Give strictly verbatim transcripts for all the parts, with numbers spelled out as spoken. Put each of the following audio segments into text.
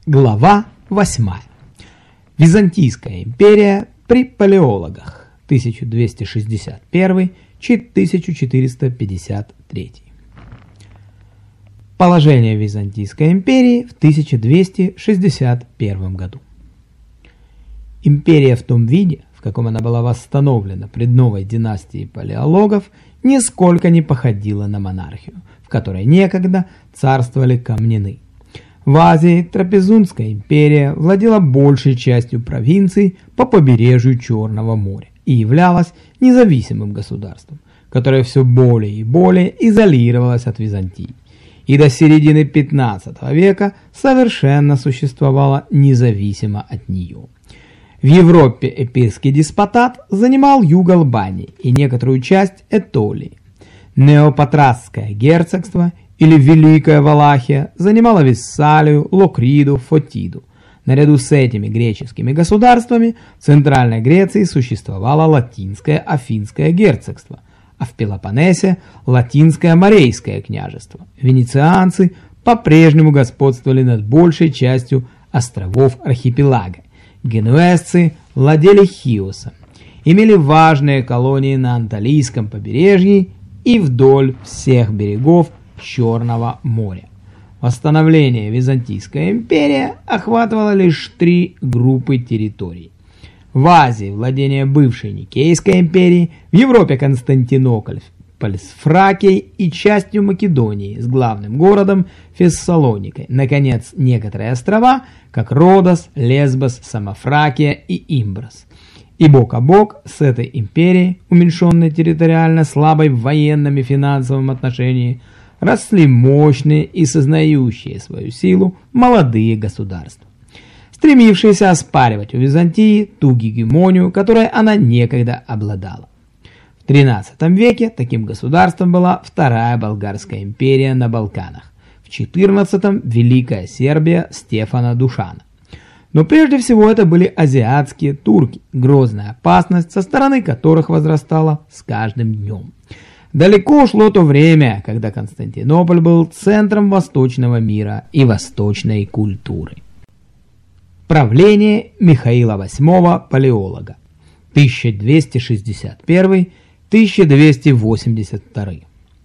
Глава восьмая. Византийская империя при палеологах тысяча двести шестьдесят первый — тысяча четыреста пятьдесят третий. Положение Византийской империи в тысяча двести шестьдесят первом году. Империя в том виде, в каком она была восстановлена пред новой династией палеологов, нисколько не походила на монархию, в которой некогда царствовали камнины. В Азии Трапезунская империя владела большей частью провинций по побережью Черного моря и являлась независимым государством, которое все более и более изолировалось от Византии, и до середины пятнадцатого века совершенно существовало независимо от нее. В Европе эпирский деспотат занимал юг Албании и некоторую часть Этолии. Неопатрасское герцогство или Великая Валахия занимала Виссалию, Локриду, Фотиду. Наряду с этими греческими государствами в Центральной Греции существовало Латинское Афинское герцогство, а в Пелопоннесе – Латинское Морейское княжество. Венецианцы по-прежнему господствовали над большей частью островов архипелага. Генуэзцы владели Хиосом, имели важные колонии на Анталийском побережье и вдоль всех берегов Черного моря. Восстановление Византийской империи охватывало лишь три группы территорий. В Азии владение бывшей Никейской империи, в Европе Константинополь с Фракией и частью Македонии с главным городом Фессалоникой. Наконец, некоторые острова, как Родос, Лесбос, Самофракия и Имброс. И бок о бок с этой империей, уменьшенной территориально, слабой в военном и финансовом отношении, росли мощные и сознающие свою силу молодые государства, стремившиеся оспаривать у Византии ту гегемонию, которой она некогда обладала. В тринадцатом веке таким государством была Вторая Болгарская империя на Балканах, в четырнадцатом – Великая Сербия Стефана Душана. Но прежде всего это были азиатские турки, грозная опасность со стороны которых возрастала с каждым днем. Далеко ушло то время, когда Константинополь был центром восточного мира и восточной культуры. Правление Михаила восьмого палеолога тысяча двести шестьдесят первый — тысяча двести восемьдесят второй.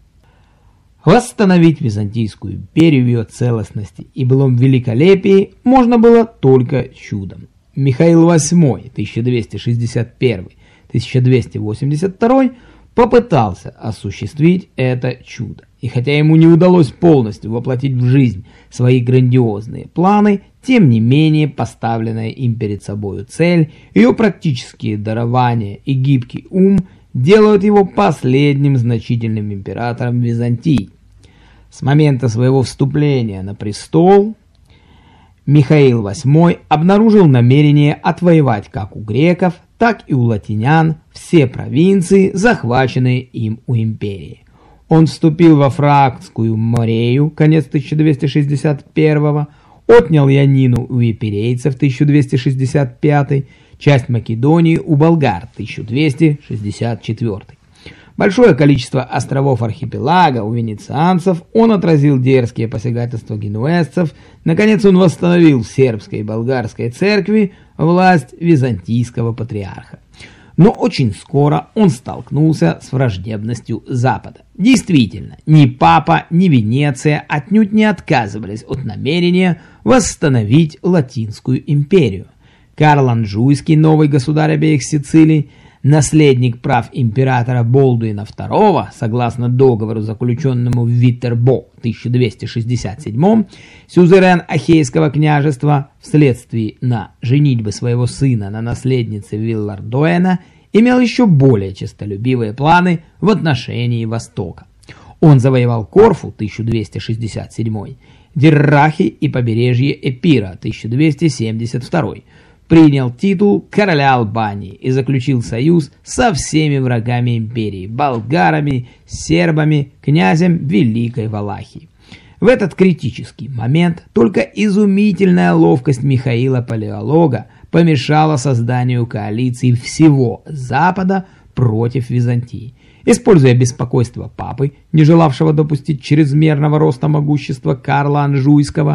Восстановить Византийскую империю в ее целостности и былом великолепии можно было только чудом. Михаил восьмой тысяча двести шестьдесят первый — тысяча двести восемьдесят второй попытался осуществить это чудо. И хотя ему не удалось полностью воплотить в жизнь свои грандиозные планы, тем не менее поставленная им перед собою цель, ее практические дарования и гибкий ум делают его последним значительным императором Византии. С момента своего вступления на престол Михаил восьмой обнаружил намерение отвоевать как у греков, так и у латинян все провинции, захваченные им у империи. Он вступил во Фракскую Морею, конец тысяча двести шестьдесят первого, отнял Ионину у эпирейцев тысяча двести шестьдесят пятый, часть Македонии у болгар тысяча двести шестьдесят четвёртый. Большое количество островов архипелага у венецианцев, он отразил дерзкие посягательства генуэзцев, наконец он восстановил в сербской и болгарской церкви власть византийского патриарха. Но очень скоро он столкнулся с враждебностью Запада. Действительно, ни Папа, ни Венеция отнюдь не отказывались от намерения восстановить Латинскую империю. Карл Анжуйский, новый государь обеих Сицилий, наследник прав императора Болдуина второго, согласно договору, заключенному в Витербо в тысяча двести шестьдесят седьмом, сюзерен Ахейского княжества, вследствие на женитьбы своего сына на наследнице Виллардуэна, имел еще более честолюбивые планы в отношении Востока. Он завоевал Корфу тысяча двести шестьдесят седьмой, Диррахи и побережье Эпира тысяча двести семьдесят второй, принял титул короля Албании и заключил союз со всеми врагами империи – болгарами, сербами, князем Великой Валахии. В этот критический момент только изумительная ловкость Михаила Палеолога помешала созданию коалиции всего Запада против Византии. Используя беспокойство папы, не желавшего допустить чрезмерного роста могущества Карла Анжуйского,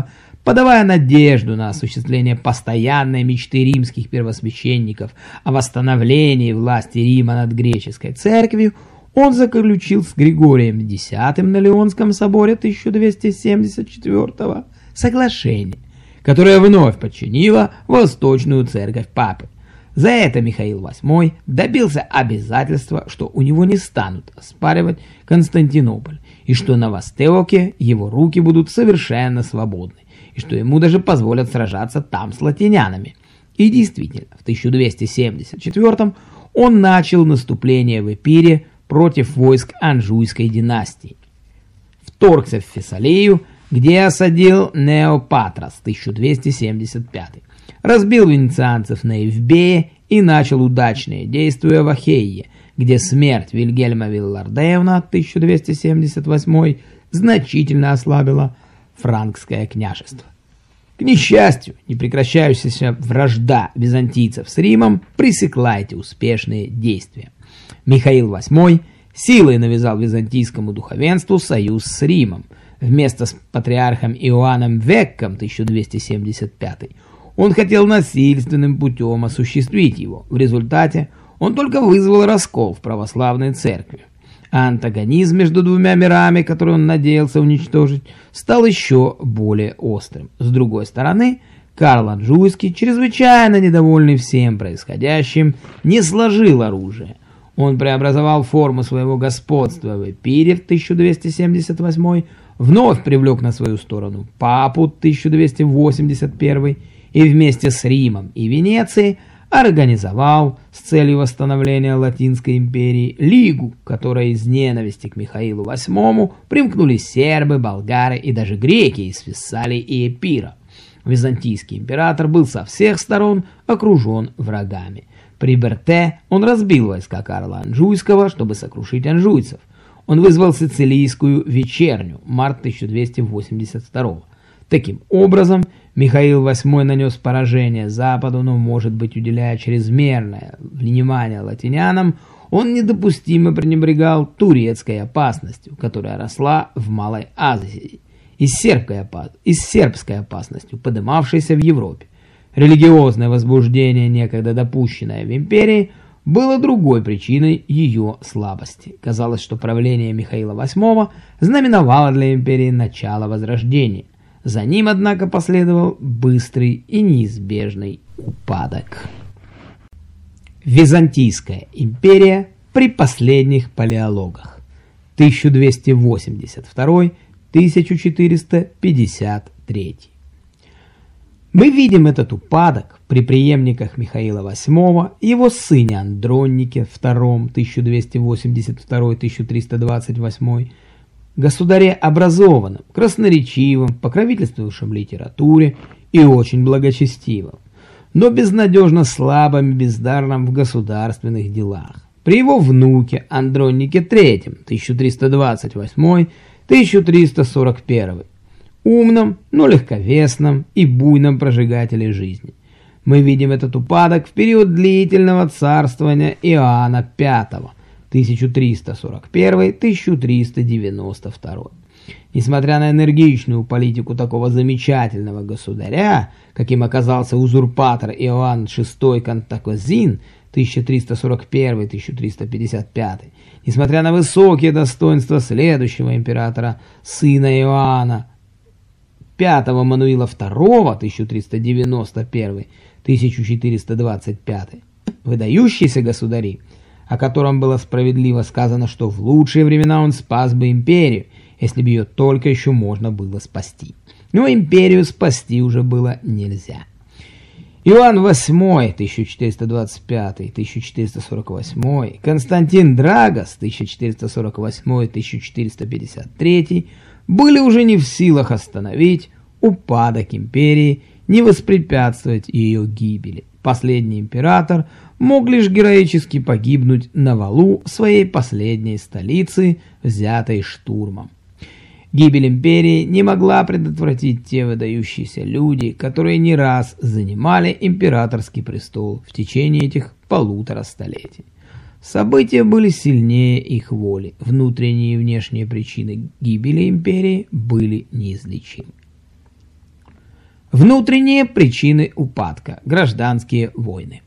подавая надежду на осуществление постоянной мечты римских первосвященников о восстановлении власти Рима над греческой церковью, он заключил с Григорием X на Леонском соборе тысяча двести семьдесят четвёртого соглашение, которое вновь подчинило Восточную церковь папы. За это Михаил восьмой добился обязательства, что у него не станут оспаривать Константинополь, и что на Востоке его руки будут совершенно свободны, и что ему даже позволят сражаться там с латинянами. И действительно, в тысяча двести семьдесят четвёртом он начал наступление в Эпире против войск Анжуйской династии. Вторгся в Фессалию, где осадил Неопатрас тысяча двести семьдесят пятый, разбил венецианцев на Эвбее и начал удачные действия в Ахейе, где смерть Вильгельма Виллардеевна тысяча двести семьдесят восьмой значительно ослабила франкское княжество. К несчастью, непрекращающаяся вражда византийцев с Римом пресекла эти успешные действия. Михаил восьмой силой навязал византийскому духовенству союз с Римом. Вместо с патриархом Иоанном Векком тысяча двести семьдесят пятый он хотел насильственным путем осуществить его. В результате он только вызвал раскол в православной церкви. А антагонизм между двумя мирами, который он надеялся уничтожить, стал еще более острым. С другой стороны, Карл Анжуйский, чрезвычайно недовольный всем происходящим, не сложил оружие. Он преобразовал форму своего господства в Эпире в тысяча двести семьдесят восьмой, вновь привлек на свою сторону папу тысяча двести восемьдесят первый и вместе с Римом и Венецией организовал с целью восстановления Латинской империи лигу, которой из ненависти к Михаилу восьмому примкнули сербы, болгары и даже греки из Фессалии и Эпира. Византийский император был со всех сторон окружен врагами. При Берте он разбил войска Карла Анжуйского, чтобы сокрушить анжуйцев. Он вызвал Сицилийскую вечерню, март тысяча двести восемьдесят второго. Таким образом, Михаил восьмой нанес поражение Западу, но, может быть, уделяя чрезмерное внимание латинянам, он недопустимо пренебрегал турецкой опасностью, которая росла в Малой Азии, и сербской, опас... и сербской опасностью, подымавшейся в Европе. Религиозное возбуждение, некогда допущенное в империи, было другой причиной ее слабости. Казалось, что правление Михаила восьмого знаменовало для империи начало возрождения. За ним, однако, последовал быстрый и неизбежный упадок. Византийская империя при последних палеологах тысяча двести восемьдесят второй — тысяча четыреста пятьдесят третий. Мы видим этот упадок при преемниках Михаила восьмого, его сыне Андронике втором тысяча двести восемьдесят второй — тысяча триста двадцать восьмой, государе образованном, красноречивом, покровительствующем литературе и очень благочестивом, но безнадежно слабым и бездарным в государственных делах. При его внуке Андронике третьем тысяча триста двадцать восьмой — тысяча триста сорок первый, умном, но легковесном и буйном прожигателе жизни. Мы видим этот упадок в период длительного царствования Иоанна пятого тысяча триста сорок первый — тысяча триста девяносто второй. Несмотря на энергичную политику такого замечательного государя, каким оказался узурпатор Иоанн шестой Кантакозин тысяча триста сорок первый — тысяча триста пятьдесят пятый, несмотря на высокие достоинства следующего императора, сына Иоанна пятого Мануила второго тысяча триста девяносто первый — тысяча четыреста двадцать пятый, выдающиеся государи, о котором было справедливо сказано, что в лучшие времена он спас бы империю, если бы ее только еще можно было спасти. Но империю спасти уже было нельзя. Иоанн восьмой тысяча четыреста двадцать пятый — тысяча четыреста сорок восьмой, Константин Драгос тысяча четыреста сорок восьмой — тысяча четыреста пятьдесят третий были уже не в силах остановить упадок империи, не воспрепятствовать ее гибели. Последний император мог лишь героически погибнуть на валу своей последней столицы, взятой штурмом. Гибель империи не могла предотвратить те выдающиеся люди, которые не раз занимали императорский престол в течение этих полутора столетий. События были сильнее их воли, внутренние и внешние причины гибели империи были неизлечимы. Внутренние причины упадка. Гражданские войны.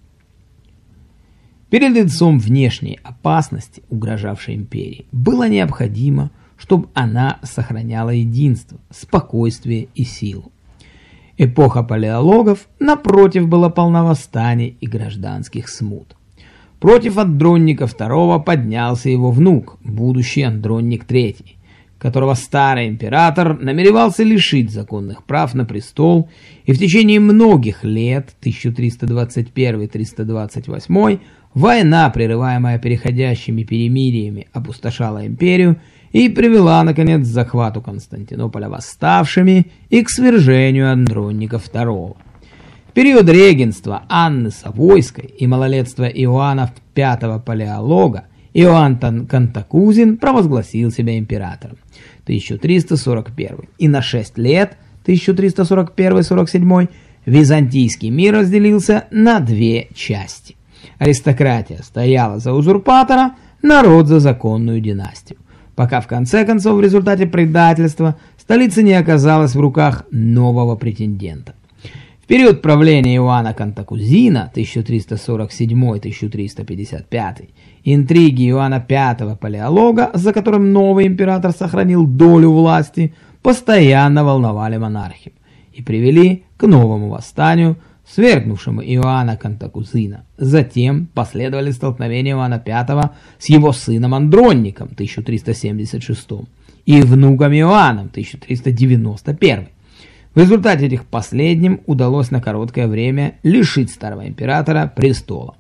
Перед лицом внешней опасности, угрожавшей империи, было необходимо, чтобы она сохраняла единство, спокойствие и силу. Эпоха палеологов, напротив, была полна восстаний и гражданских смут. Против Андроника второго поднялся его внук, будущий Андроник третий, которого старый император намеревался лишить законных прав на престол, и в течение многих лет, тысяча триста двадцать первый — триста двадцать восьмой, война, прерываемая переходящими перемириями, опустошала империю и привела, наконец, к захвату Константинополя восставшими и к свержению Андроника второго. В период регенства Анны Савойской и малолетства Иоанна пятого Палеолога Иоанн Кантакузин провозгласил себя императором тысяча триста сорок первый, и на шесть лет тысяча триста сорок первый — сорок седьмой византийский мир разделился на две части. Аристократия стояла за узурпатора, народ за законную династию, пока в конце концов в результате предательства столица не оказалась в руках нового претендента. В период правления Иоанна Кантакузина тысяча триста сорок седьмой — тысяча триста пятьдесят пятый интриги Иоанна пятого Палеолога, за которым новый император сохранил долю власти, постоянно волновали монархию и привели к новому восстанию, свергнувшему Иоанна Кантакузина. Затем последовали столкновения Иоанна пятого с его сыном Андроником тысяча триста семьдесят шестом и внуком Иоанном тысяча триста девяносто первым. В результате этих последним удалось на короткое время лишить старого императора престола.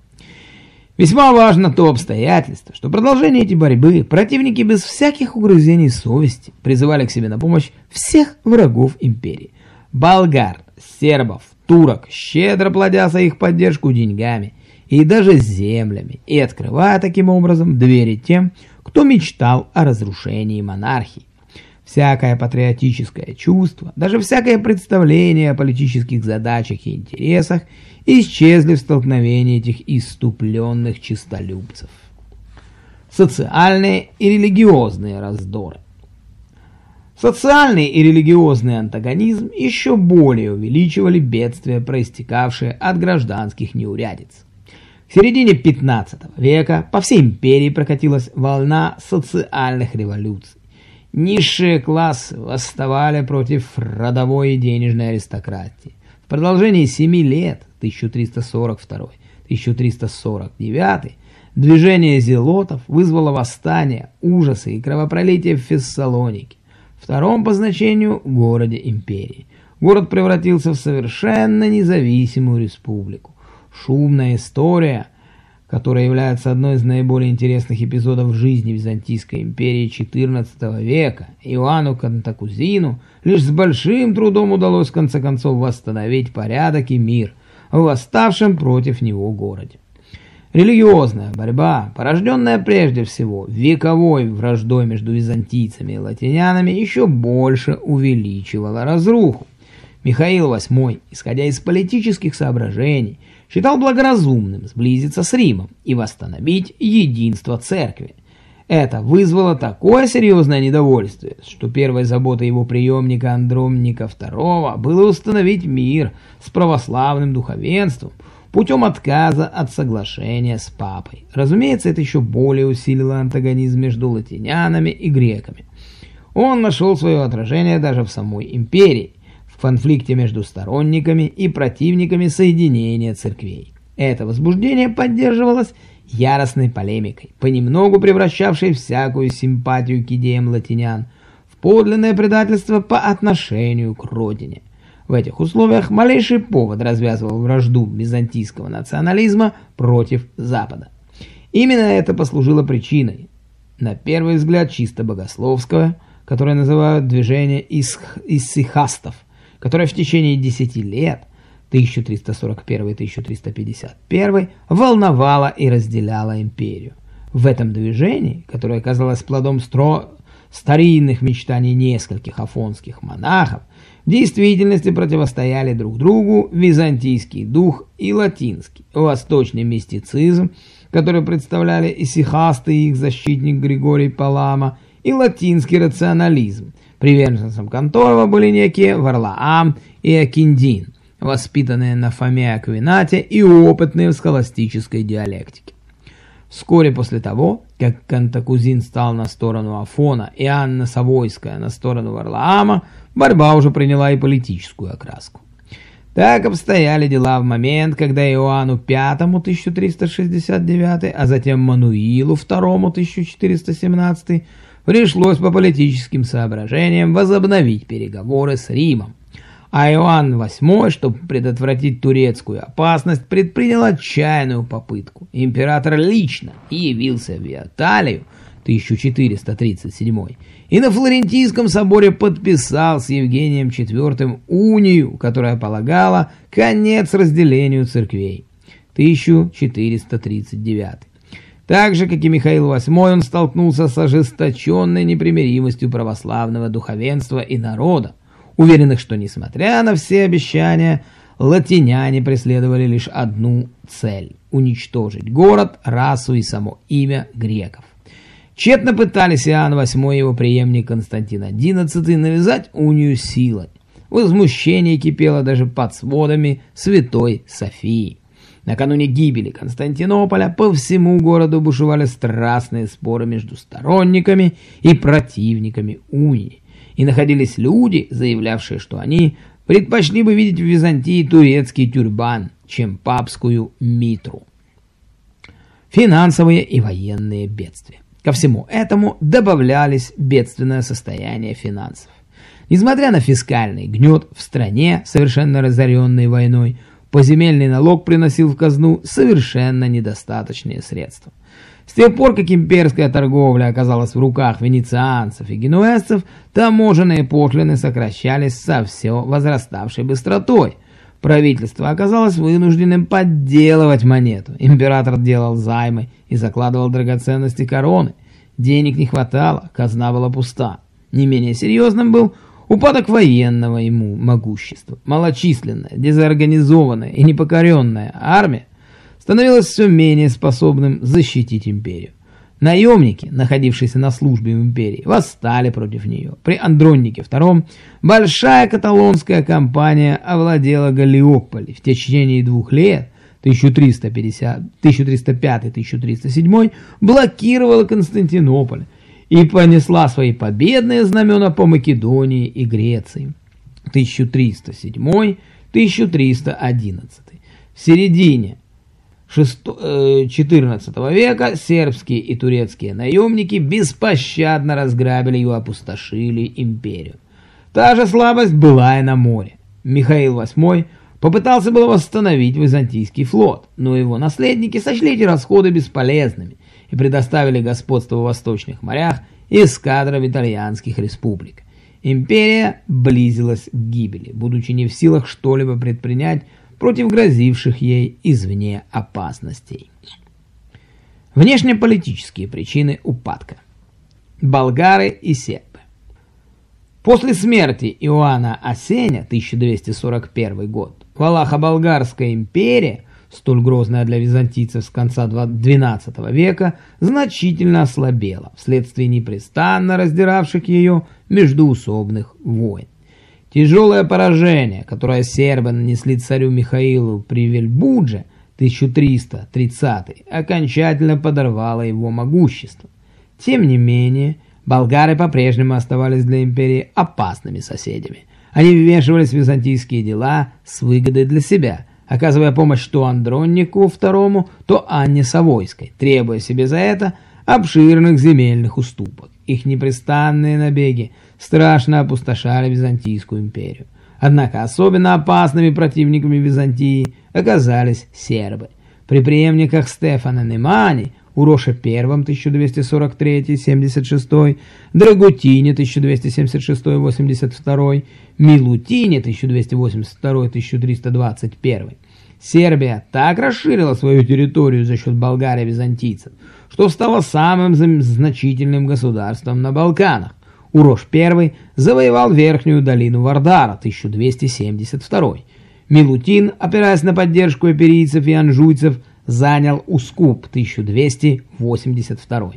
Весьма важно то обстоятельство, что в продолжении этой борьбы противники без всяких угрызений совести призывали к себе на помощь всех врагов империи – болгар, сербов, турок, щедро платя за их поддержку деньгами и даже землями, и открывая таким образом двери тем, кто мечтал о разрушении монархии. Всякое патриотическое чувство, даже всякое представление о политических задачах и интересах исчезли в столкновении этих иступленных честолюбцев. Социальные и религиозные раздоры. Социальный и религиозный антагонизм еще более увеличивали бедствия, проистекавшие от гражданских неурядиц. В середине пятнадцатого века по всей империи прокатилась волна социальных революций. Низшие классы восставали против родовой и денежной аристократии. В продолжении семи лет, тысяча триста сорок второй — тысяча триста сорок девятый, движение зелотов вызвало восстание, ужасы и кровопролитие в Фессалонике, втором по значению городе империи. Город превратился в совершенно независимую республику. Шумная история, которая является одной из наиболее интересных эпизодов в жизни Византийской империи четырнадцатого века, Иоанну Кантакузину лишь с большим трудом удалось в конце концов восстановить порядок и мир в восставшем против него городе. Религиозная борьба, порожденная прежде всего вековой враждой между византийцами и латинянами, еще больше увеличивала разруху. Михаил восьмой, исходя из политических соображений, считал благоразумным сблизиться с Римом и восстановить единство церкви. Это вызвало такое серьезное недовольствие, что первой заботой его преемника Андроника второго было установить мир с православным духовенством путем отказа от соглашения с папой. Разумеется, это еще более усилило антагонизм между латинянами и греками. Он нашел свое отражение даже в самой империи, в конфликте между сторонниками и противниками соединения церквей. Это возбуждение поддерживалось яростной полемикой, понемногу превращавшей всякую симпатию к идеям латинян в подлинное предательство по отношению к родине. В этих условиях малейший повод развязывал вражду византийского национализма против Запада. Именно это послужило причиной, на первый взгляд чисто богословского, которое называют движение иссихастов, которое в течение десяти лет, тысяча триста сорок первый — тысяча триста пятьдесят первый, волновало и разделяло империю. В этом движении, которое оказалось плодом стро... старинных мечтаний нескольких афонских монахов, в действительности противостояли друг другу византийский дух и латинский, восточный мистицизм, который представляли иссихасты и их защитник Григорий Палама, и латинский рационализм, Приверженцем которого были некие Варлаам и Акиндин, воспитанные на Фоме Аквинате и опытные в схоластической диалектике. Вскоре после того, как Кантакузин стал на сторону Афона и Анна Савойская на сторону Варлаама, борьба уже приняла и политическую окраску. Так обстояли дела в момент, когда Иоанну Пятому тысяча триста шестьдесят девятый, а затем Мануилу Второму тысяча четыреста семнадцатый пришлось по политическим соображениям возобновить переговоры с Римом. А Иоанн Восьмой, чтобы предотвратить турецкую опасность, предпринял отчаянную попытку. Император лично явился в Виаталию тысяча четыреста тридцать седьмой и на Флорентийском соборе подписал с Евгением Четвёртым унию, которая полагала конец разделению церквей. тысяча четыреста тридцать девятый. Так же, как и Михаил Восьмой, он столкнулся с ожесточенной непримиримостью православного духовенства и народа, уверенных, что, несмотря на все обещания, латиняне преследовали лишь одну цель – уничтожить город, расу и само имя греков. Тщетно пытались Иоанн Восьмой и его преемник Константин Одиннадцатый навязать унию силой. Возмущение кипело даже под сводами Святой Софии. Накануне гибели Константинополя по всему городу бушевали страстные споры между сторонниками и противниками унии. И находились люди, заявлявшие, что они предпочли бы видеть в Византии турецкий тюрбан, чем папскую митру. Финансовые и военные бедствия. Ко всему этому добавлялись бедственное состояние финансов. Несмотря на фискальный гнет в стране, совершенно разоренной войной, поземельный налог приносил в казну совершенно недостаточные средства. С тех пор, как имперская торговля оказалась в руках венецианцев и генуэзцев, таможенные пошлины сокращались со все возраставшей быстротой. Правительство оказалось вынужденным подделывать монету. Император делал займы и закладывал драгоценности короны. Денег не хватало, казна была пуста. Не менее серьезным был упадок военного ему могущества. Малочисленная, дезорганизованная и непокоренная армия становилась все менее способным защитить империю. Наемники, находившиеся на службе в империи, восстали против нее. При Андронике Втором большая каталонская компания овладела Галлиополи. В течение двух лет, тысяча триста пятый — тысяча триста седьмой, блокировала Константинополь и понесла свои победные знамена по Македонии и Греции. тысяча триста седьмой — тысяча триста одиннадцатый. В середине четырнадцатого века сербские и турецкие наемники беспощадно разграбили и опустошили империю. Та же слабость была и на море. Михаил Восьмой попытался было восстановить византийский флот, но его наследники сочли эти расходы бесполезными и предоставили господство в восточных морях эскадрам итальянских республик. Империя близилась к гибели, будучи не в силах что-либо предпринять против грозивших ей извне опасностей. Внешнеполитические причины упадка. Болгары и сербы. После смерти Иоанна Асеня, тысяча двести сорок первый год, Валахо-Болгарская империя, столь грозная для византийцев с конца двенадцатого века, значительно ослабела вследствие непрестанно раздиравших ее междоусобных войн. Тяжелое поражение, которое сербы нанесли царю Михаилу при Вельбудже тысяча триста тридцатый, окончательно подорвало его могущество. Тем не менее, болгары по-прежнему оставались для империи опасными соседями. Они вмешивались в византийские дела с выгодой для себя, оказывая помощь то Андронику Второму, то Анне Савойской, требуя себе за это обширных земельных уступок. Их непрестанные набеги страшно опустошали Византийскую империю. Однако особенно опасными противниками Византии оказались сербы. При преемниках Стефана Немани, Уроше I тысяча двести сорок третий — семьдесят шестой, Драгутине тысяча двести семьдесят шестой — восемьдесят второй, Милутине тысяча двести восемьдесят второй — тысяча триста двадцать первый. Сербия так расширила свою территорию за счет болгар и византийцев, что стала самым значительным государством на Балканах. Урош I завоевал верхнюю долину Вардара, тысяча двести семьдесят второй. Милутин, опираясь на поддержку эперийцев и анжуйцев, занял Ускуп, тысяча двести восемьдесят второй.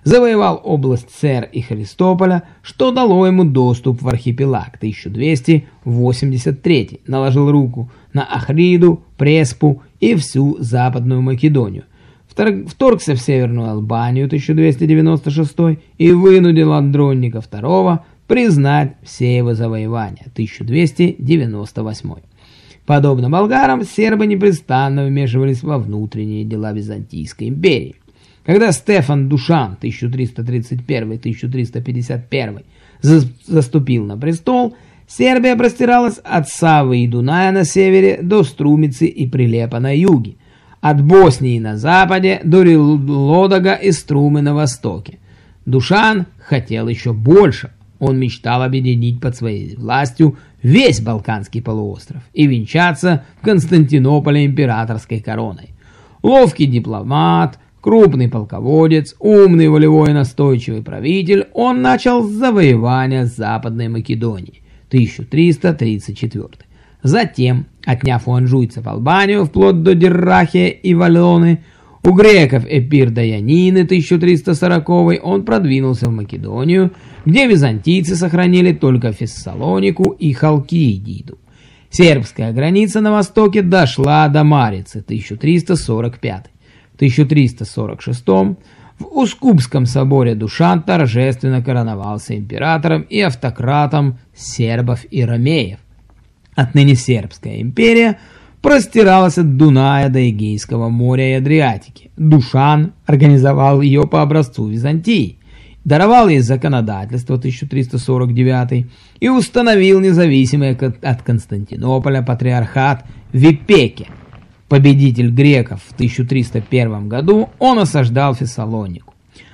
завоевал область Цер и Христополя, что дало ему доступ в архипелаг. тысяча двести восемьдесят третий наложил руку на Ахриду, Преспу и всю Западную Македонию. Вторгся в Северную Албанию тысяча двести девяносто шестой и вынудил Андроника второго признать все его завоевания тысяча двести девяносто восьмой. Подобно болгарам, сербы непрестанно вмешивались во внутренние дела Византийской империи. Когда Стефан Душан тысяча триста тридцать первый — тысяча триста пятьдесят первый за заступил на престол, Сербия простиралась от Савы и Дуная на севере до Струмицы и Прилепа на юге, от Боснии на западе до Лодога и Струмы на востоке. Душан хотел еще больше. Он мечтал объединить под своей властью весь Балканский полуостров и венчаться в Константинополе императорской короной. Ловкий дипломат, крупный полководец, умный, волевой и настойчивый правитель, он начал с завоевания Западной Македонии тысяча триста тридцать четвёртый. Затем, отняв у анжуйцев Албанию вплоть до Диррахия и Валоны, у греков Эпир до Янины тысяча триста сороковый, он продвинулся в Македонию, где византийцы сохранили только Фессалонику и Халкидиду. Сербская граница на востоке дошла до Марицы тысяча триста сорок пятый. В тысяча триста сорок шестом в Ускубском соборе Душан торжественно короновался императором и автократом сербов и ромеев. Отныне Сербская империя простиралась от Дуная до Эгейского моря и Адриатики. Душан организовал ее по образцу Византии, даровал ей законодательство тысяча триста сорок девятый и установил независимый от Константинополя патриархат в Ипеке. Победитель греков в тысяча триста первом году, он осаждал Фессалонику.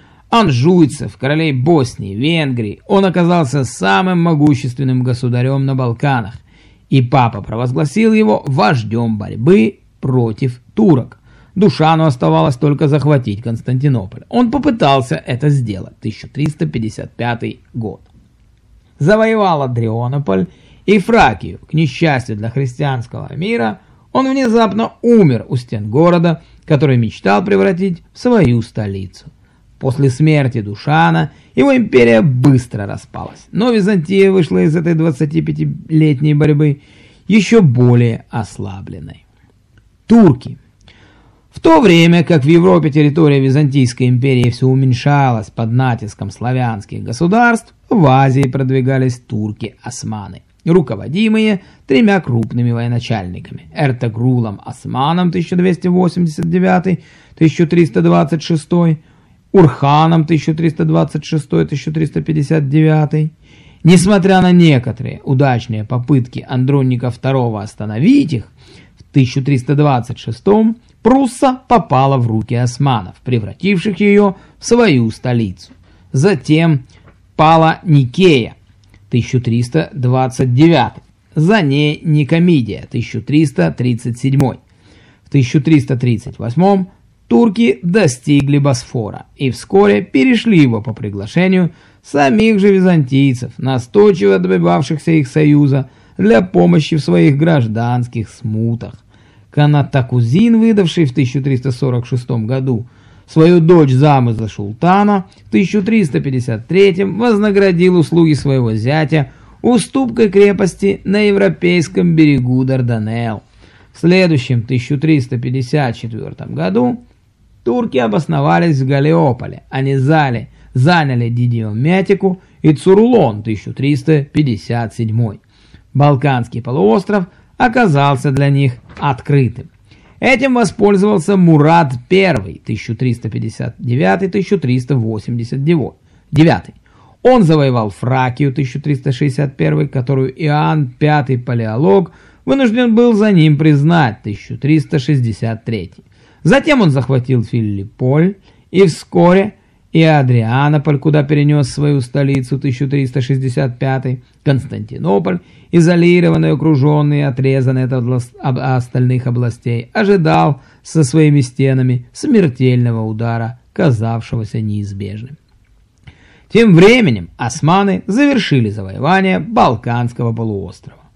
Анжуйцев, королей Боснии, Венгрии, он оказался самым могущественным государем на Балканах, и папа провозгласил его вождем борьбы против турок. Душану оставалось только захватить Константинополь. Он попытался это сделать. тысяча триста пятьдесят пятый год. Завоевал Адрианополь и Фракию. К несчастью для христианского мира, он внезапно умер у стен города, который мечтал превратить в свою столицу. После смерти Душана его империя быстро распалась, но Византия вышла из этой двадцатипятилетней борьбы еще более ослабленной. Турки. В то время как в Европе территория Византийской империи все уменьшалась под натиском славянских государств, в Азии продвигались турки-османы, руководимые тремя крупными военачальниками: Эртегрулом Османом тысяча двести восемьдесят девятый — тысяча триста двадцать шестой, Урханом тысяча триста двадцать шестой — тысяча триста пятьдесят девятый. Несмотря на некоторые удачные попытки Андроника второго остановить их, в тысяча триста двадцать шестом Прусса попала в руки османов, превративших ее в свою столицу. Затем пала Никея, тысяча триста двадцать девятый, за ней Никомидия, тысяча триста тридцать седьмой. В тысяча триста тридцать восьмом турки достигли Босфора и вскоре перешли его по приглашению самих же византийцев, настойчиво добивавшихся их союза для помощи в своих гражданских смутах. Канатакузин, выдавший в тысяча триста сорок шестом году свою дочь замуж за султана, в тысяча триста пятьдесят третьем вознаградил услуги своего зятя уступкой крепости на европейском берегу Дарданелл. В следующем тысяча триста пятьдесят четвёртом году турки обосновались в Галлиополе, они заняли, заняли Дидиомятику и Цурлон тысяча триста пятьдесят седьмой. Балканский полуостров оказался для них открытым. Этим воспользовался Мурад I тысяча триста пятьдесят девятый — тысяча триста восемьдесят девятый. Он завоевал Фракию тысяча триста шестьдесят первый, которую Иоанн пятый Палеолог вынужден был за ним признать тысяча триста шестьдесят третий. Затем он захватил Филипполь и вскоре и Адрианополь, куда перенес свою столицу тысяча триста шестьдесят пятый, Константинополь, изолированный, окруженный и отрезанный от остальных областей, ожидал со своими стенами смертельного удара, казавшегося неизбежным. Тем временем османы завершили завоевание Балканского полуострова.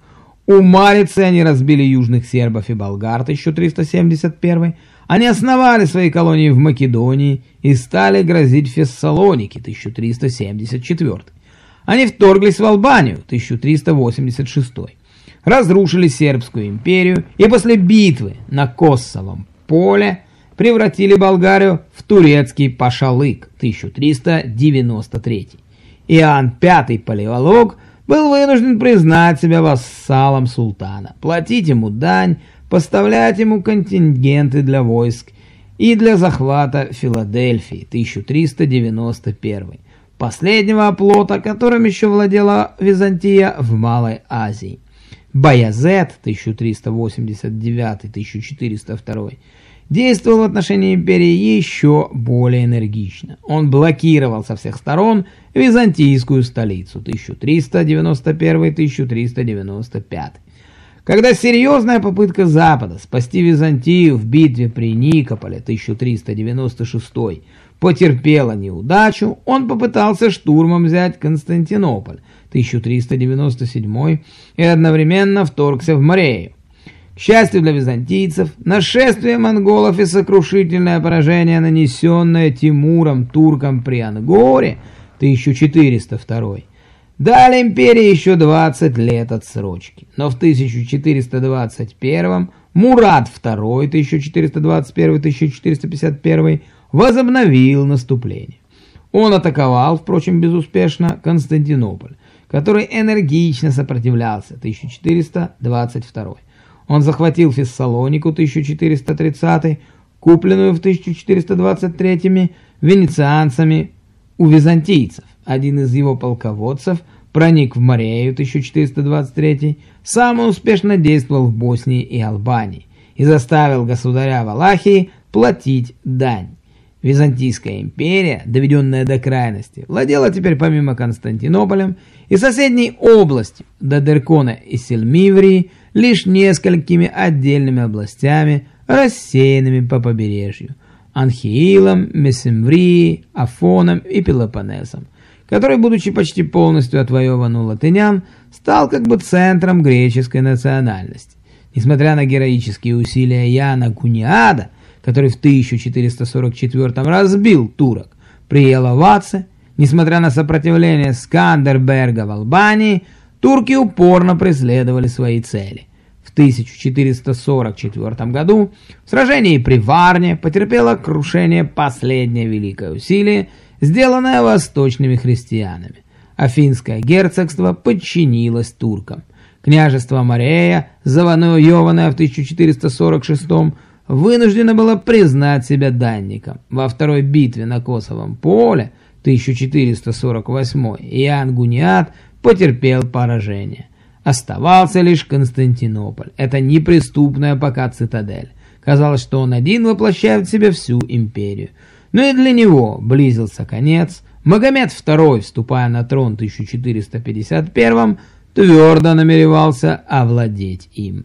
У Марицы они разбили южных сербов и болгар, тысяча триста семьдесят первый. Они основали свои колонии в Македонии и стали грозить Фессалоники, тысяча триста семьдесят четвёртый. Они вторглись в Албанию, тысяча триста восемьдесят шестой. Разрушили Сербскую империю и после битвы на Коссовом поле превратили Болгарию в турецкий Пашалык, тысяча триста девяносто третий. Иоанн пятый Палеолог был вынужден признать себя вассалом султана, платить ему дань, поставлять ему контингенты для войск и для захвата Филадельфии, тысяча триста девяносто первый, последнего оплота, которым еще владела Византия в Малой Азии. Баязет, тысяча триста восемьдесят девятый — тысяча четыреста второй, действовал в отношении империи еще более энергично. Он блокировал со всех сторон византийскую столицу, тысяча триста девяносто первый — тысяча триста девяносто пятый. Когда серьезная попытка Запада спасти Византию в битве при Никополе, тысяча триста девяносто шестой, потерпела неудачу, он попытался штурмом взять Константинополь, тысяча триста девяносто седьмой, и одновременно вторгся в Морею. К счастью для византийцев, нашествие монголов и сокрушительное поражение, нанесенное Тимуром туркам при Ангоре, тысяча четыреста второй, дали империи еще двадцать лет отсрочки. Но в тысяча четыреста двадцать первом Мурад второй, тысяча четыреста двадцать первый — тысяча четыреста пятьдесят первый, возобновил наступление. Он атаковал, впрочем, безуспешно, Константинополь, который энергично сопротивлялся, тысяча четыреста двадцать второй. Он захватил Фессалонику, тысяча четыреста тридцатый, купленную в тысяча четыреста двадцать третьем венецианцами у византийцев. Один из его полководцев проник в Морею, тысяча четыреста двадцать третий, сам он успешно действовал в Боснии и Албании и заставил государя Валахии платить дань. Византийская империя, доведенная до крайности, владела теперь помимо Константинополем и соседней областью Додеркона и Сельмиврии лишь несколькими отдельными областями, рассеянными по побережью – Анхиилом, Месемврией, Афоном и Пелопоннесом, который, будучи почти полностью отвоеван у латынян, стал как бы центром греческой национальности. Несмотря на героические усилия Яна Гуниада, который в тысяча четыреста сорок четвёртом разбил турок при Яловаце, несмотря на сопротивление Скандерберга в Албании, турки упорно преследовали свои цели. В тысяча четыреста сорок четвёртом году в сражении при Варне потерпело крушение последнее великое усилие, сделанное восточными христианами. Афинское герцогство подчинилось туркам. Княжество Морея, завоеванное в тысяча четыреста сорок шестом, вынуждено было признать себя данником. Во второй битве на Косовом поле, тысяча четыреста сорок восьмой, Иоанн Гуниад потерпел поражение. Оставался лишь Константинополь. Это неприступная пока цитадель. Казалось, что он один воплощает в себе всю империю. Но и для него близился конец. Магомед второй, вступая на трон в тысяча четыреста пятьдесят первом, твердо намеревался овладеть им.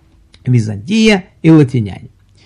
Византия и латиняне.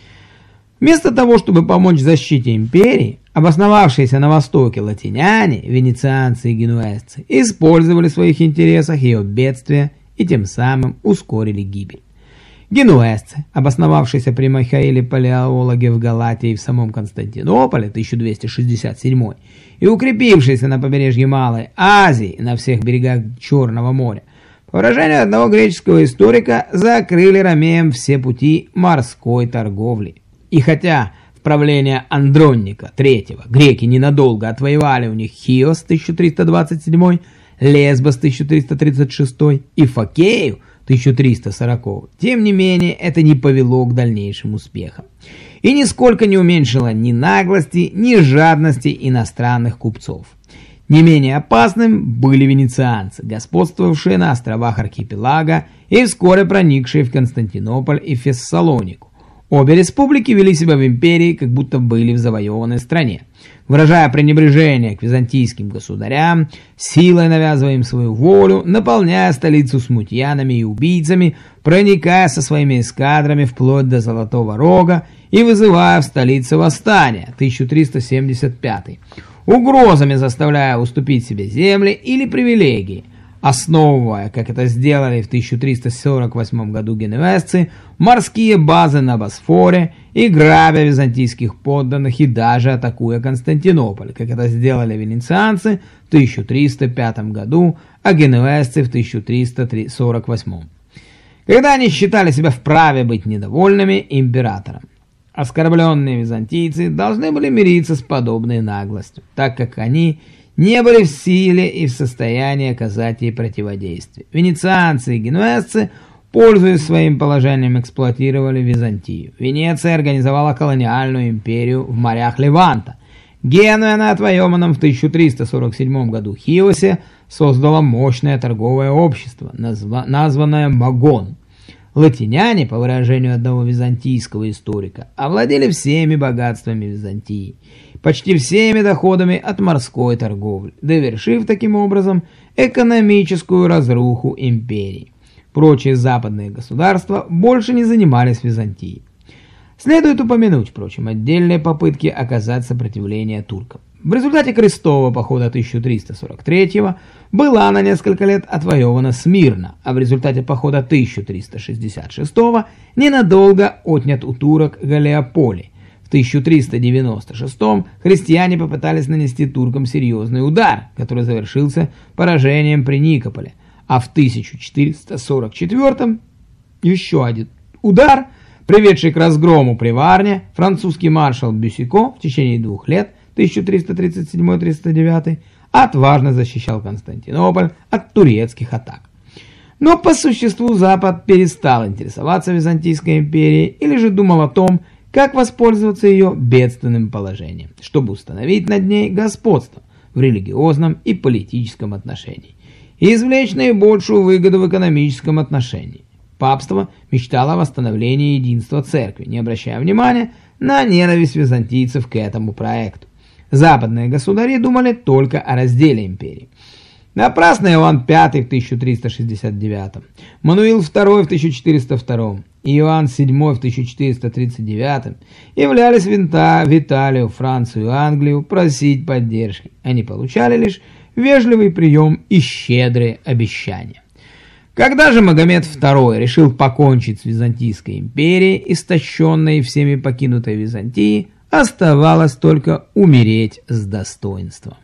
Вместо того, чтобы помочь защите империи, обосновавшиеся на востоке латиняне, венецианцы и генуэзцы, использовали в своих интересах ее бедствия и тем самым ускорили гибель. Генуэзцы, обосновавшиеся при Михаиле Палеологе в Галатии и в самом Константинополе, тысяча двести шестьдесят седьмой, и укрепившиеся на побережье Малой Азии на всех берегах Черного моря, по выражению одного греческого историка, закрыли ромеям все пути морской торговли. И хотя в правление Андроника третьего греки ненадолго отвоевали у них Хиос тысяча триста двадцать седьмой, Лесбос тысяча триста тридцать шестой и Фокею тысяча триста сороковый, тем не менее это не повело к дальнейшим успехам и нисколько не уменьшило ни наглости, ни жадности иностранных купцов. Не менее опасным были венецианцы, господствовавшие на островах архипелага и вскоре проникшие в Константинополь и Фессалонику. Обе республики вели себя в империи, как будто были в завоеванной стране, выражая пренебрежение к византийским государям, силой навязывая им свою волю, наполняя столицу смутьянами и убийцами, проникая со своими эскадрами вплоть до Золотого Рога и вызывая в столице восстание, тысяча триста семьдесят пятый, угрозами заставляя уступить себе земли или привилегии, основывая, как это сделали в тысяча триста сорок восьмом году генуэзцы, морские базы на Босфоре и грабя византийских подданных и даже атакуя Константинополь, как это сделали венецианцы в тысяча триста пятом году, а генуэзцы в тысяча триста сорок восьмом. Когда они считали себя вправе быть недовольными императором. Оскорбленные византийцы должны были мириться с подобной наглостью, так как они не были в силе и в состоянии оказать ей противодействие. Венецианцы и генуэзцы, пользуясь своим положением, эксплуатировали Византию. Венеция организовала колониальную империю в морях Леванта. Генуя на отвоеванном в тысяча триста сорок седьмом году Хиосе создала мощное торговое общество, назва названное Магон. Латиняне, по выражению одного византийского историка, овладели всеми богатствами Византии, почти всеми доходами от морской торговли, довершив таким образом экономическую разруху империи. Прочие западные государства больше не занимались Византией. Следует упомянуть, впрочем, отдельные попытки оказать сопротивление туркам. В результате крестового похода тысяча триста сорок третьего была на несколько лет отвоевана Смирна, а в результате похода тысяча триста шестьдесят шестого ненадолго отнят у турок Галлиополи. В тысяча триста девяносто шестом христиане попытались нанести туркам серьезный удар, который завершился поражением при Никополе, а в тысяча четыреста сорок четвёртом еще один удар, приведший к разгрому при Варне, французский маршал Бюсико в течение двух лет тысяча триста тридцать седьмой — триста девятый отважно защищал Константинополь от турецких атак. Но по существу Запад перестал интересоваться Византийской империей или же думал о том, как воспользоваться ее бедственным положением, чтобы установить над ней господство в религиозном и политическом отношении и извлечь наибольшую выгоду в экономическом отношении. Папство мечтало о восстановлении единства церкви, не обращая внимания на ненависть византийцев к этому проекту. Западные государи думали только о разделе империи. Напрасно Иоанн Пятый в тысяча триста шестьдесят девятом, Мануил Второй в тысяча четыреста втором и Иоанн Седьмой в тысяча четыреста тридцать девятом являлись в Италию, Францию и Англию просить поддержки. Они получали лишь вежливый прием и щедрые обещания. Когда же Магомед Второй решил покончить с Византийской империей, истощенной и всеми покинутой Византией, оставалось только умереть с достоинством.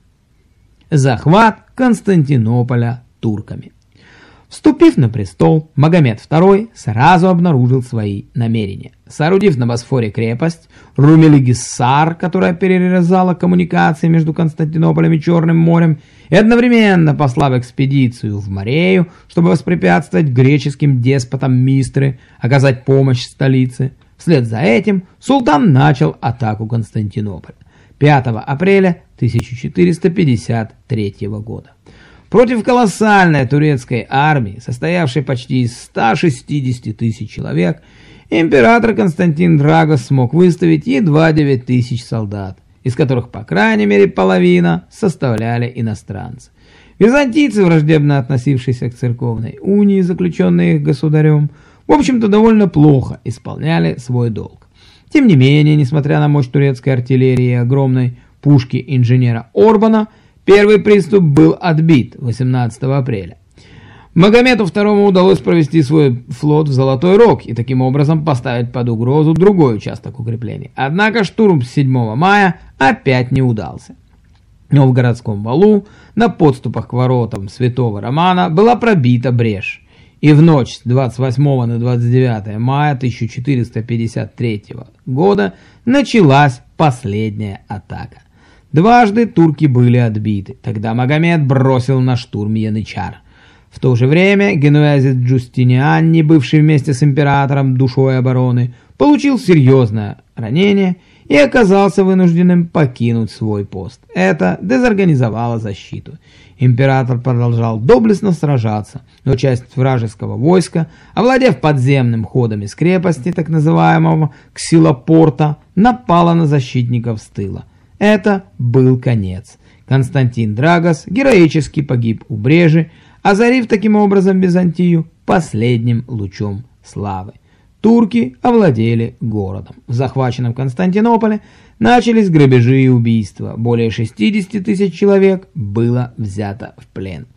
Захват Константинополя турками. Вступив на престол, Магомед Второй сразу обнаружил свои намерения. Соорудив на Босфоре крепость Румелигиссар, которая перерезала коммуникации между Константинополем и Черным морем, и одновременно послав экспедицию в Морею, чтобы воспрепятствовать греческим деспотам Мистры оказать помощь столице, вслед за этим султан начал атаку Константинополя пятого апреля тысяча четыреста пятьдесят третьего года. Против колоссальной турецкой армии, состоявшей почти из ста шестидесяти тысяч человек, император Константин Драгос смог выставить едва девять тысяч солдат, из которых по крайней мере половина составляли иностранцы. Византийцы, враждебно относившиеся к церковной унии, заключенной их государем, в общем-то довольно плохо исполняли свой долг. Тем не менее, несмотря на мощь турецкой артиллерии и огромной пушки инженера Орбана, первый приступ был отбит восемнадцатого апреля. Магомеду Второму удалось провести свой флот в Золотой Рог и таким образом поставить под угрозу другой участок укреплений. Однако штурм седьмого мая опять не удался. Но в городском валу на подступах к воротам Святого Романа была пробита брешь. И в ночь с двадцать восьмого на двадцать девятое мая тысяча четыреста пятьдесят третьего года началась последняя атака. Дважды турки были отбиты. Тогда Магомед бросил на штурм Янычар. В то же время генуэзец Джустиниани, бывший вместе с императором душой обороны, получил серьезное ранение и оказался вынужденным покинуть свой пост. Это дезорганизовало защиту. Император продолжал доблестно сражаться, но часть вражеского войска, овладев подземным ходом из крепости, так называемого Ксилопорта, напала на защитников с тыла. Это был конец. Константин Драгос героически погиб у Брежи, озарив таким образом Византию последним лучом славы. Турки овладели городом. В захваченном Константинополе начались грабежи и убийства. Более шестидесяти тысяч человек было взято в плен.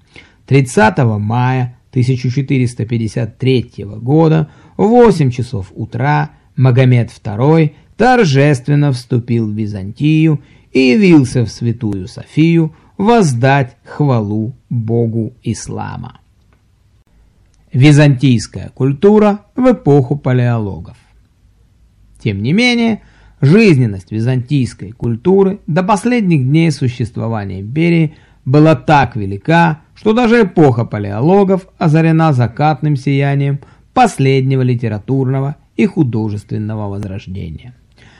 тридцатого мая тысяча четыреста пятьдесят третьего года в восемь часов утра Магомед второй торжественно вступил в Византию и явился в Святую Софию воздать хвалу Богу Ислама. Византийская культура в эпоху палеологов. Тем не менее, жизненность византийской культуры до последних дней существования империи была так велика, что даже эпоха палеологов озарена закатным сиянием последнего литературного и художественного возрождения.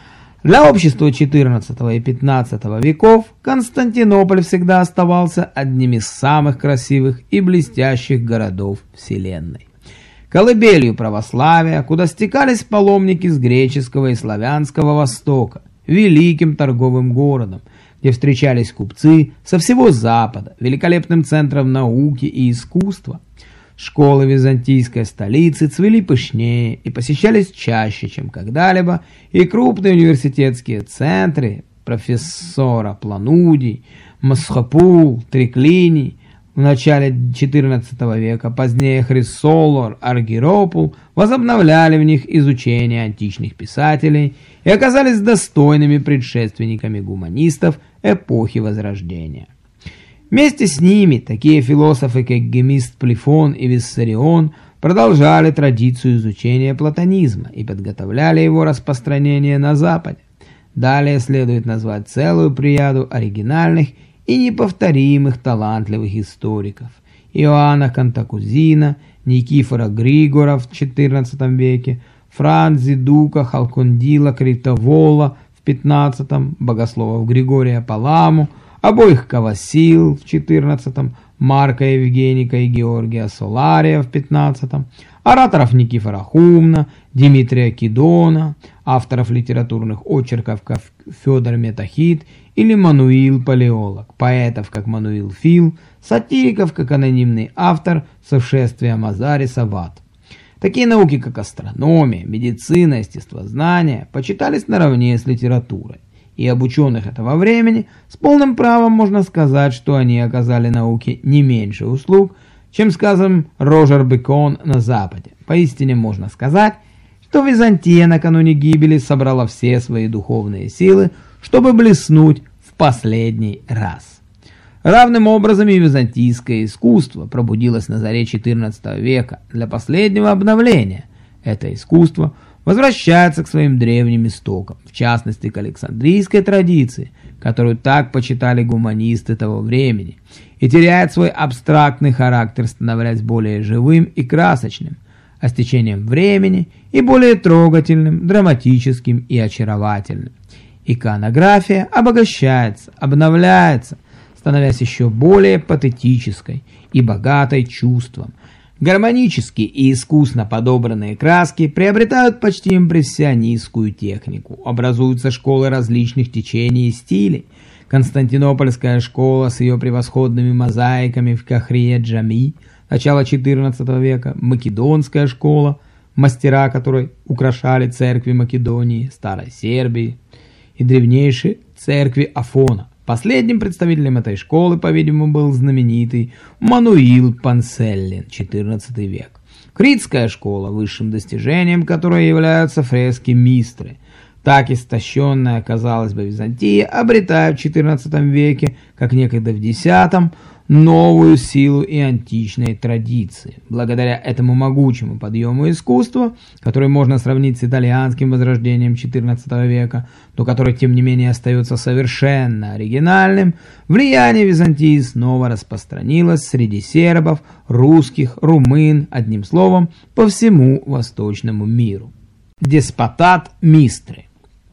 Для общества четырнадцатого и пятнадцатого веков Константинополь всегда оставался одним из самых красивых и блестящих городов Вселенной. Колыбелью православия, куда стекались паломники с греческого и славянского Востока, великим торговым городом, где встречались купцы со всего Запада, великолепным центром науки и искусства. Школы византийской столицы цвели пышнее и посещались чаще, чем когда-либо, и крупные университетские центры профессора Планудий, Масхопул, Триклиний в начале четырнадцатого века, позднее Хрисолор, Аргиропул возобновляли в них изучение античных писателей и оказались достойными предшественниками гуманистов эпохи Возрождения. Вместе с ними такие философы, как Гемист Плифон и Виссарион, продолжали традицию изучения платонизма и подготовляли его распространение на Западе. Далее следует назвать целую плеяду оригинальных и неповторимых талантливых историков: Иоанна Кантакузина, Никифора Григора в четырнадцатом веке, Франзи Дука Халкондила Критовола в пятнадцатом, богословов Григория Паламу, обоих Кавасил в четырнадцатом, Марка Евгеника и Георгия Солария в пятнадцатом, ораторов Никифора Хумна, Дмитрия Кидона, авторов литературных очерков, как Федор Метахит или Мануил Палеолог, поэтов, как Мануил Фил, сатириков, как анонимный автор «Сошествия Мазариса в ад». Такие науки, как астрономия, медицина, естествознание, почитались наравне с литературой. И об ученых этого времени с полным правом можно сказать, что они оказали науке не меньше услуг, чем, скажем, Рожер Бекон на Западе. Поистине можно сказать, что Византия накануне гибели собрала все свои духовные силы, чтобы блеснуть в последний раз. Равным образом и византийское искусство пробудилось на заре четырнадцатого века для последнего обновления. Это искусство возвращается к своим древним истокам, в частности к Александрийской традиции, которую так почитали гуманисты того времени, и теряет свой абстрактный характер, становясь более живым и красочным, а с течением времени и более трогательным, драматическим и очаровательным. Иконография обогащается, обновляется, становясь еще более патетической и богатой чувством. Гармонически и искусно подобранные краски приобретают почти импрессионистскую технику, образуются школы различных течений и стилей. Константинопольская школа с ее превосходными мозаиками в Кахрия-Джами начала четырнадцатого века, Македонская школа, мастера которой украшали церкви Македонии, Старой Сербии и древнейшей церкви Афона. Последним представителем этой школы, по-видимому, был знаменитый Мануил Панселлин, четырнадцатый век. Критская школа, высшим достижением которой являются фрески Мистры. Так истощенная, казалось бы, Византия обретает в четырнадцатом веке, как некогда в десятом, новую силу и античной традиции. Благодаря этому могучему подъему искусства, который можно сравнить с итальянским возрождением четырнадцатого века, но который, тем не менее, остается совершенно оригинальным, влияние Византии снова распространилось среди сербов, русских, румын, одним словом, по всему восточному миру. Деспотат Мистры.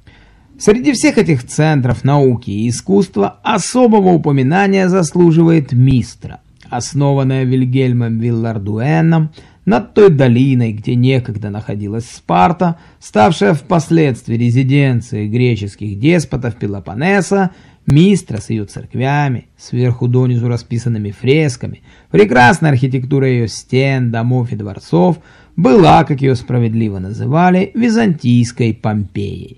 Среди всех этих центров науки и искусства особого упоминания заслуживает Мистра, основанная Вильгельмом Виллардуэном над той долиной, где некогда находилась Спарта, ставшая впоследствии резиденцией греческих деспотов Пелопоннеса. Мистра с ее церквями, сверху донизу расписанными фресками, прекрасной архитектурой ее стен, домов и дворцов, была, как ее справедливо называли, византийской Помпеей.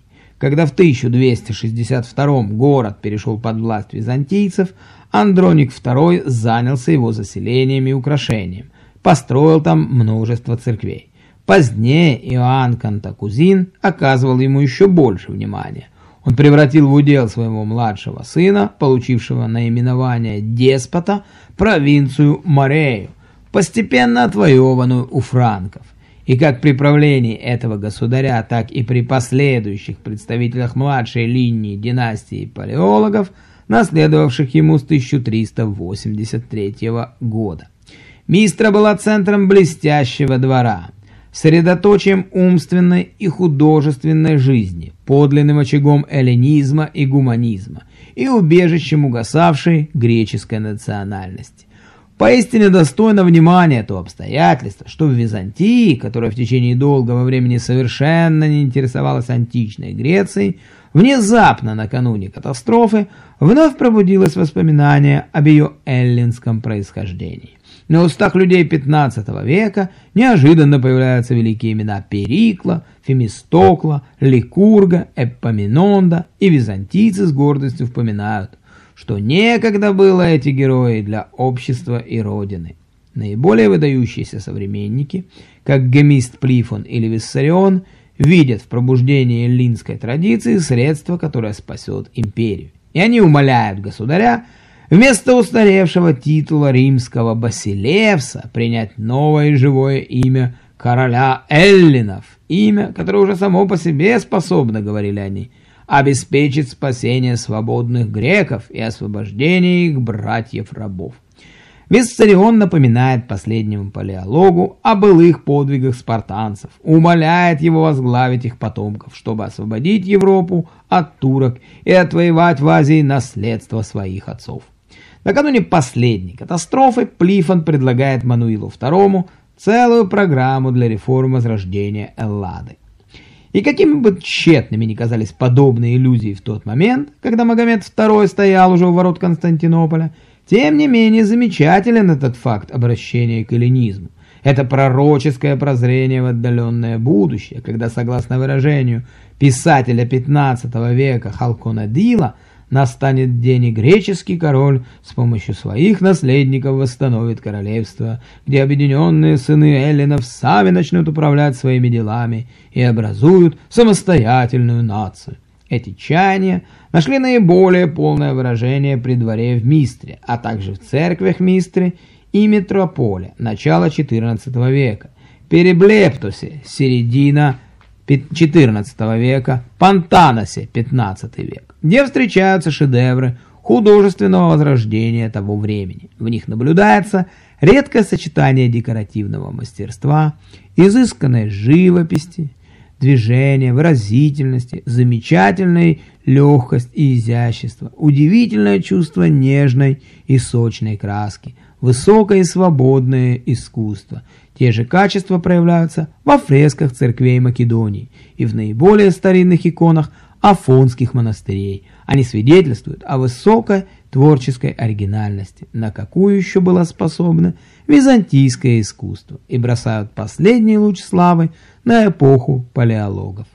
Когда в тысяча двести шестьдесят втором город перешел под власть византийцев, Андроник второй занялся его заселением и украшением, построил там множество церквей. Позднее Иоанн Кантакузин оказывал ему еще больше внимания. Он превратил в удел своего младшего сына, получившего наименование деспота, провинцию Морею, постепенно отвоеванную у франков. И как при правлении этого государя, так и при последующих представителях младшей линии династии палеологов, наследовавших ему с тысяча триста восемьдесят третьего года. Мистра была центром блестящего двора, средоточием умственной и художественной жизни, подлинным очагом эллинизма и гуманизма и убежищем угасавшей греческой национальности. Поистине достойно внимания то обстоятельство, что в Византии, которая в течение долгого времени совершенно не интересовалась античной Грецией, внезапно накануне катастрофы вновь пробудилось воспоминание об ее эллинском происхождении. На устах людей пятнадцатого века неожиданно появляются великие имена Перикла, Фемистокла, Ликурга, Эпоминонда, и византийцы с гордостью вспоминают, что некогда было эти герои для общества и родины. Наиболее выдающиеся современники, как Гемист Плифон или Виссарион, видят в пробуждении эллинской традиции средство, которое спасет империю. И они умоляют государя вместо устаревшего титула римского Басилевса принять новое и живое имя короля эллинов, имя, которое уже само по себе способно, говорили они, обеспечить спасение свободных греков и освобождение их братьев-рабов. Виссарион напоминает последнему палеологу о былых подвигах спартанцев, умоляет его возглавить их потомков, чтобы освободить Европу от турок и отвоевать в Азии наследство своих отцов. Накануне последней катастрофы Плифон предлагает Мануилу второму целую программу для реформ возрождения Эллады. И какими бы тщетными ни казались подобные иллюзии в тот момент, когда Магомед второй стоял уже у ворот Константинополя, тем не менее замечателен этот факт обращения к эллинизму. Это пророческое прозрение в отдаленное будущее, когда, согласно выражению писателя пятнадцатого века Халкона Дила, настанет день, и греческий король с помощью своих наследников восстановит королевство, где объединенные сыны эллинов сами начнут управлять своими делами и образуют самостоятельную нацию. Эти чаяния нашли наиболее полное выражение при дворе в Мистре, а также в церквях Мистры и Метрополе начала четырнадцатого века, Переблептосе середина четырнадцатого века, Пантаносе пятнадцатый век, где встречаются шедевры художественного возрождения того времени. В них наблюдается редкое сочетание декоративного мастерства, изысканной живописи, движения, выразительности, замечательной легкость и изящество, удивительное чувство нежной и сочной краски, высокое и свободное искусство. Те же качества проявляются во фресках церквей Македонии и в наиболее старинных иконах афонских монастырей. Они свидетельствуют о высокой творческой оригинальности, на какую еще было способно византийское искусство, и бросают последний луч славы на эпоху палеологов.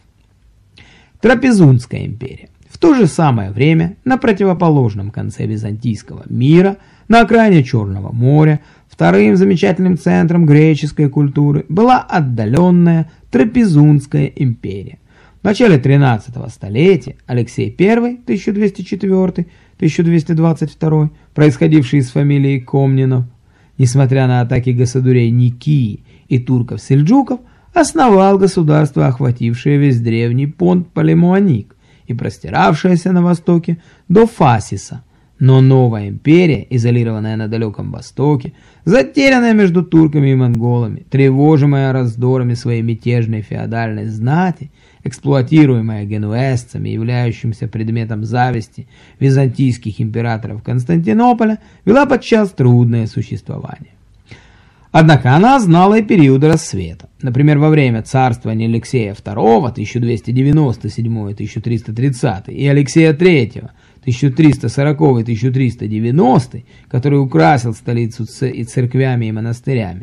Трапезундская империя. В то же самое время на противоположном конце византийского мира, на окраине Черного моря, вторым замечательным центром греческой культуры была отдаленная Трапезундская империя. В начале тринадцатого столетия Алексей Первый, тысяча двести четвёртый — тысяча двести двадцать второй, происходивший из фамилии Комнинов, несмотря на атаки государей Никии и турков-сельджуков, основал государство, охватившее весь древний понт Палемуаник и простиравшееся на востоке до Фасиса. Но новая империя, изолированная на Далеком Востоке, затерянная между турками и монголами, тревожимая раздорами своей мятежной феодальной знати, эксплуатируемая генуэзцами, являющимся предметом зависти византийских императоров Константинополя, вела подчас трудное существование. Однако она знала и периоды рассвета. Например, во время царствования Алексея Второго, тысяча двести девяносто седьмой — тысяча триста тридцатый, и Алексея Третьего, тысяча триста сороковый — тысяча триста девяностый, который украсил столицу и церквями и монастырями,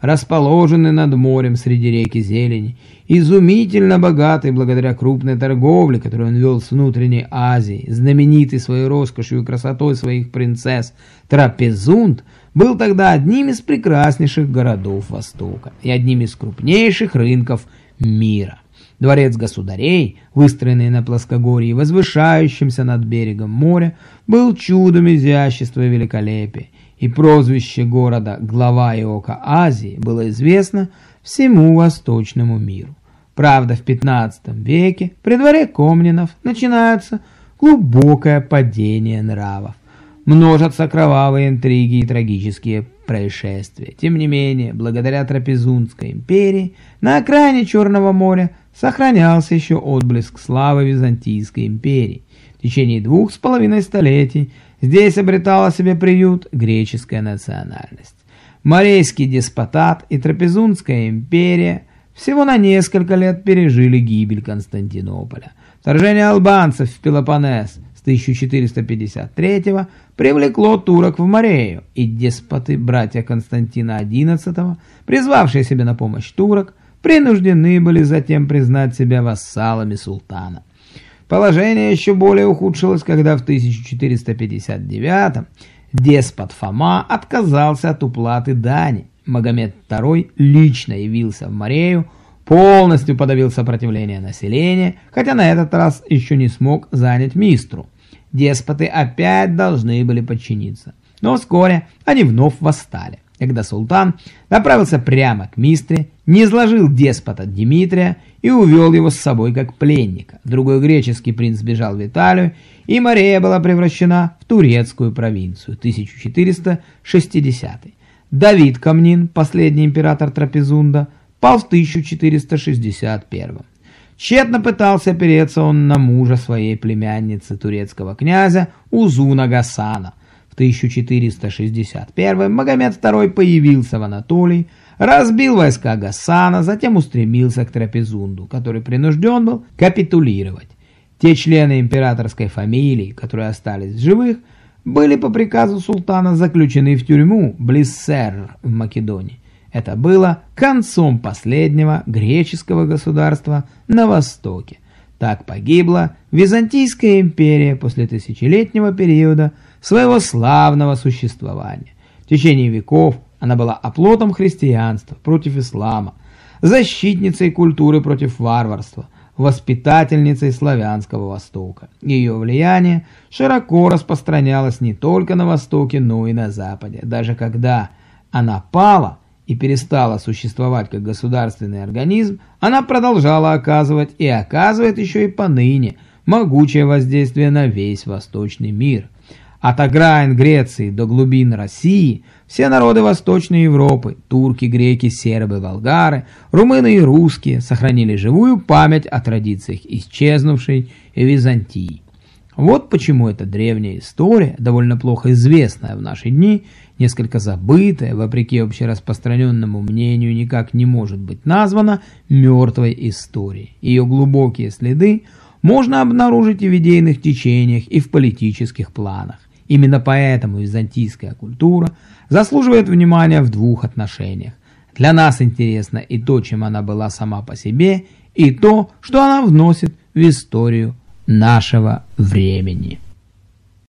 расположенный над морем среди реки зелени, изумительно богатый благодаря крупной торговле, которую он вел с внутренней Азией, знаменитый своей роскошью и красотой своих принцесс, Трапезунд был тогда одним из прекраснейших городов Востока и одним из крупнейших рынков мира. Дворец государей, выстроенный на плоскогорье, возвышающемся над берегом моря, был чудом изящества и великолепия, и прозвище города «Глава и око Азии» было известно всему восточному миру. Правда, в пятнадцатом веке при дворе Комнинов начинается глубокое падение нравов. Множатся кровавые интриги и трагические происшествия. Тем не менее, благодаря Трапезундской империи на окраине Черного моря сохранялся еще отблеск славы Византийской империи. В течение двух с половиной столетий здесь обретала себе приют греческая национальность. Морейский деспотат и Трапезундская империя всего на несколько лет пережили гибель Константинополя. Вторжение албанцев в Пелопоннес с тысяча четыреста пятьдесят третьего привлекло турок в Морею, и деспоты, братья Константина одиннадцатого, призвавшие себе на помощь турок, принуждены были затем признать себя вассалами султана. Положение еще более ухудшилось, когда в тысяча четыреста пятьдесят девятом деспот Фома отказался от уплаты дани. Магомед второй лично явился в Морею, полностью подавил сопротивление населения, хотя на этот раз еще не смог занять Мистру. Деспоты опять должны были подчиниться, но вскоре они вновь восстали, когда султан направился прямо к Мистре, не изложил деспота Дмитрия и увел его с собой как пленника. Другой греческий принц бежал в Италию, и Морея была превращена в турецкую провинцию. тысяча четыреста шестидесятый. Давид Комнин, последний император Трапезунда, пал в тысяча четыреста шестьдесят первом. Тщетно пытался опереться он на мужа своей племянницы, турецкого князя Узуна Гасана. В тысяча четыреста шестьдесят первом Магомед второй появился в Анатолии, разбил войска Гасана, затем устремился к Трапезунду, который принужден был капитулировать. Те члены императорской фамилии, которые остались в живых, были по приказу султана заключены в тюрьму близ Серр в Македонии. Это было концом последнего греческого государства на Востоке. Так погибла Византийская империя после тысячелетнего периода своего славного существования. В течение веков она была оплотом христианства против ислама, защитницей культуры против варварства, воспитательницей славянского Востока. Ее влияние широко распространялось не только на Востоке, но и на Западе. Даже когда она пала и перестала существовать как государственный организм, она продолжала оказывать и оказывает еще и поныне могучее воздействие на весь восточный мир. От окраин Греции до глубин России все народы Восточной Европы, турки, греки, сербы, болгары, румыны и русские сохранили живую память о традициях исчезнувшей Византии. Вот почему эта древняя история, довольно плохо известная в наши дни, несколько забытая, вопреки общераспространенному мнению, никак не может быть названа мертвой историей. Ее глубокие следы можно обнаружить и в идейных течениях, и в политических планах. Именно поэтому византийская культура заслуживает внимания в двух отношениях. Для нас интересно и то, чем она была сама по себе, и то, что она вносит в историю нашего времени.